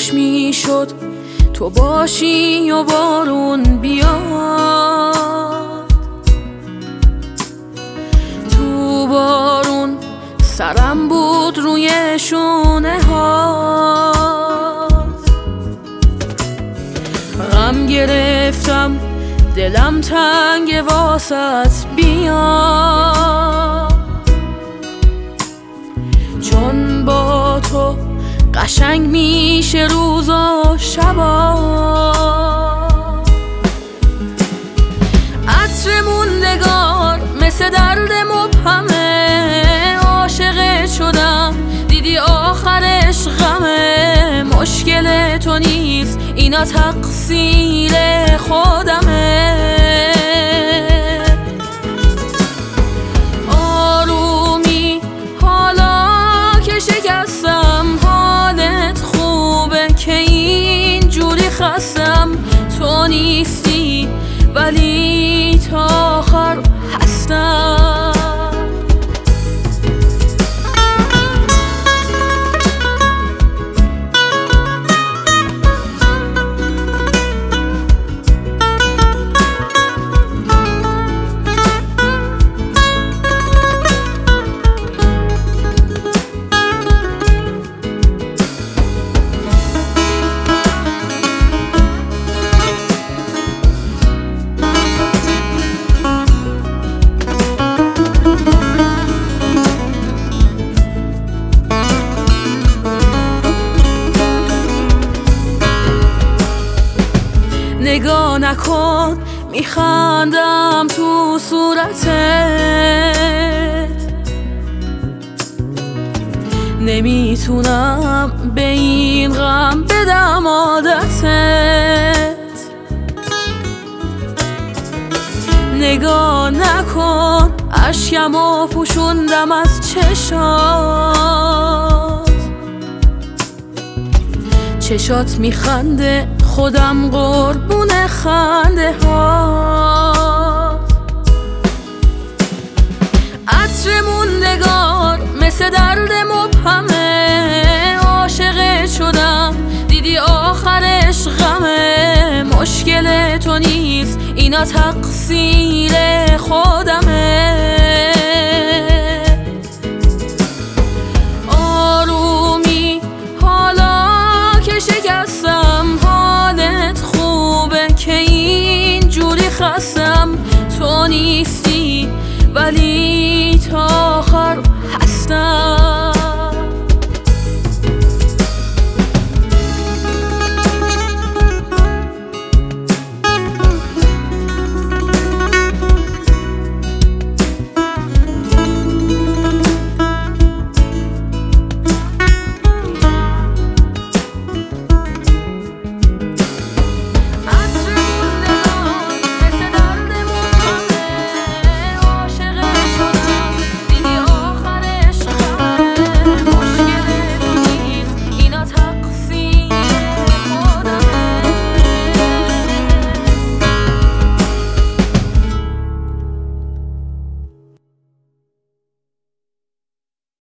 خوش میشد تو باشی و بارون بیاد. تو بارون سرم بود روی شونه ها، غم گرفتم دلم تنگ واسط بیا، چون با تو قشنگ میشه روز و شبا. عطر موندگار مثل درد مبهمه، عاشقت شدم دیدی آخرش غمه. مشکل تو نیست اینا تقصیر خودمه، آرومی حالا که شکستم حالت خوبه که اینجوری خستم. تو نیستی ولی تا آخر هستم. نگاه نکن میخندم تو صورتت، نمیتونم به این غم بدم عادتت. نگاه نکن اشکمو پوشوندم از چشات میخنده خودم قربون خنده هات. عطر موندگار مثل درد مبهمه، عاشقت شدم دیدی آخرش غمه. مشکل تو نیست اینا تقصیر خودمه، آرومی حالا که شکستم حالت خوبه که اینجوری خستم. تو نیستی ولی